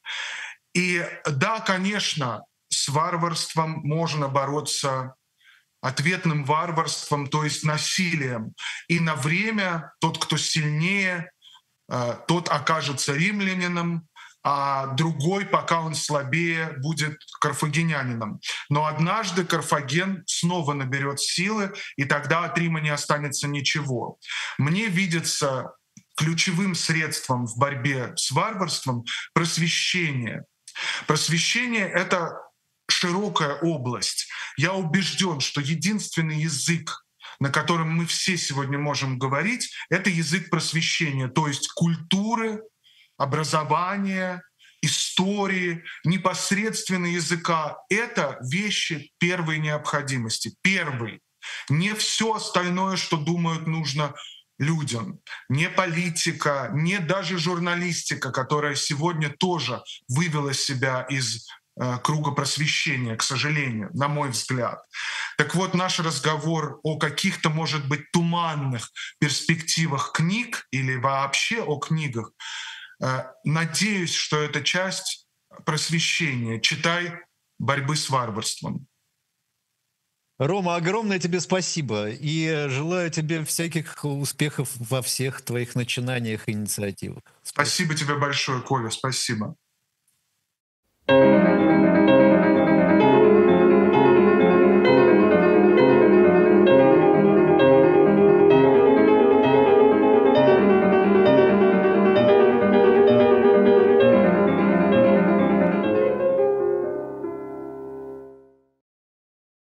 И да, конечно, с варварством можно бороться ответным варварством, то есть насилием. И на время тот, кто сильнее, тот окажется римлянином, а другой, пока он слабее, будет карфагенянином. Но однажды Карфаген снова наберет силы, и тогда от Рима не останется ничего. Мне видится ключевым средством в борьбе с варварством просвещение. Просвещение — это широкая область. Я убежден, что единственный язык, на котором мы все сегодня можем говорить, это язык просвещения, то есть культуры, образования, истории, непосредственно языка — это вещи первой необходимости. Первый. Не все остальное, что думают, нужно людям. Не политика, не даже журналистика, которая сегодня тоже вывела себя из э, круга просвещения, к сожалению, на мой взгляд. Так вот, наш разговор о каких-то, может быть, туманных перспективах книг или вообще о книгах, надеюсь, что это часть просвещения, читай, борьбы с варварством. Рома, огромное тебе спасибо и желаю тебе всяких успехов во всех твоих начинаниях и инициативах. Спасибо, спасибо тебе большое, Коля, спасибо. Thank you.